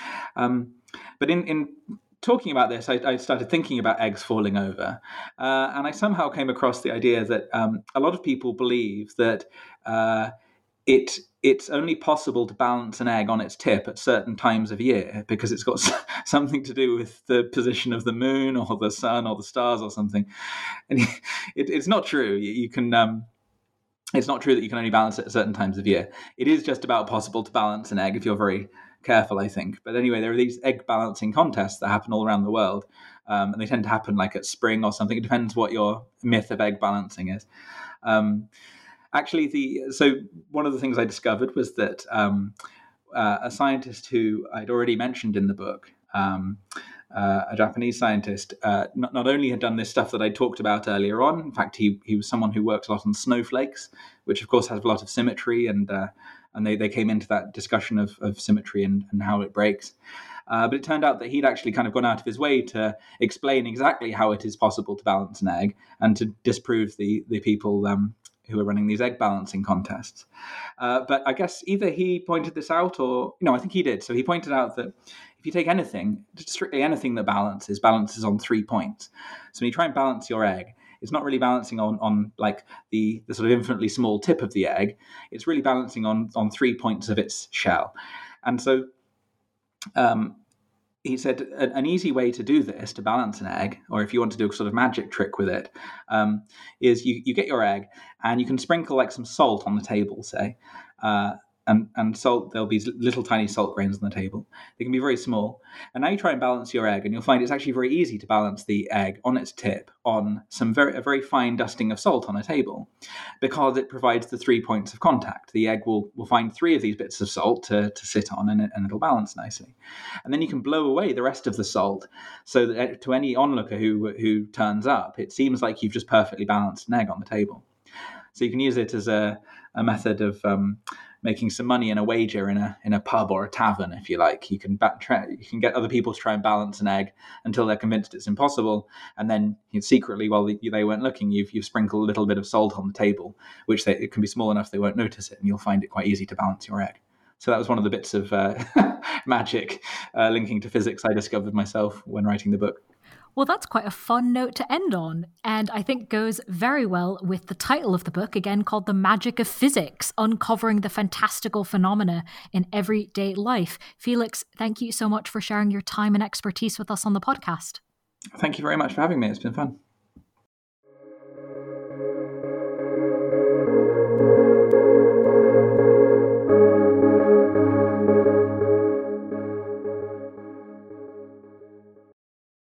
Um, but in, in talking about this, I, I started thinking about eggs falling over, uh, and I somehow came across the idea that um, a lot of people believe that uh, it it's only possible to balance an egg on its tip at certain times of year because it's got something to do with the position of the moon or the sun or the stars or something. And it, it's not true. You can, um, it's not true that you can only balance it at certain times of year. It is just about possible to balance an egg if you're very careful, I think. But anyway, there are these egg balancing contests that happen all around the world. Um, and they tend to happen like at spring or something. It depends what your myth of egg balancing is. Um, Actually, the so one of the things I discovered was that um, uh, a scientist who I'd already mentioned in the book, um, uh, a Japanese scientist, uh, not, not only had done this stuff that I talked about earlier on. In fact, he he was someone who worked a lot on snowflakes, which of course has a lot of symmetry, and uh, and they, they came into that discussion of, of symmetry and, and how it breaks. Uh, but it turned out that he'd actually kind of gone out of his way to explain exactly how it is possible to balance an egg and to disprove the the people Um, who are running these egg balancing contests. Uh, but I guess either he pointed this out or, no, I think he did. So he pointed out that if you take anything, strictly anything that balances, balances on three points. So when you try and balance your egg, it's not really balancing on, on like the, the sort of infinitely small tip of the egg. It's really balancing on, on three points of its shell. And so um, he said an easy way to do this, to balance an egg, or if you want to do a sort of magic trick with it, um, is you, you get your egg and you can sprinkle like some salt on the table, say, uh, and, and salt, there'll be little tiny salt grains on the table. They can be very small. And now you try and balance your egg, and you'll find it's actually very easy to balance the egg on its tip on some very a very fine dusting of salt on a table, because it provides the three points of contact. The egg will, will find three of these bits of salt to, to sit on, and, it, and it'll balance nicely. And then you can blow away the rest of the salt, so that to any onlooker who who turns up, it seems like you've just perfectly balanced an egg on the table. So you can use it as a, a method of um, making some money in a wager in a in a pub or a tavern, if you like. You can back, try, you can get other people to try and balance an egg until they're convinced it's impossible, and then you secretly, while they, they weren't looking, you've you've sprinkled a little bit of salt on the table, which they, it can be small enough they won't notice it, and you'll find it quite easy to balance your egg. So that was one of the bits of uh, magic uh, linking to physics I discovered myself when writing the book. Well, that's quite a fun note to end on, and I think goes very well with the title of the book, again called The Magic of Physics, Uncovering the Fantastical Phenomena in Everyday Life. Felix, thank you so much for sharing your time and expertise with us on the podcast. Thank you very much for having me. It's been fun.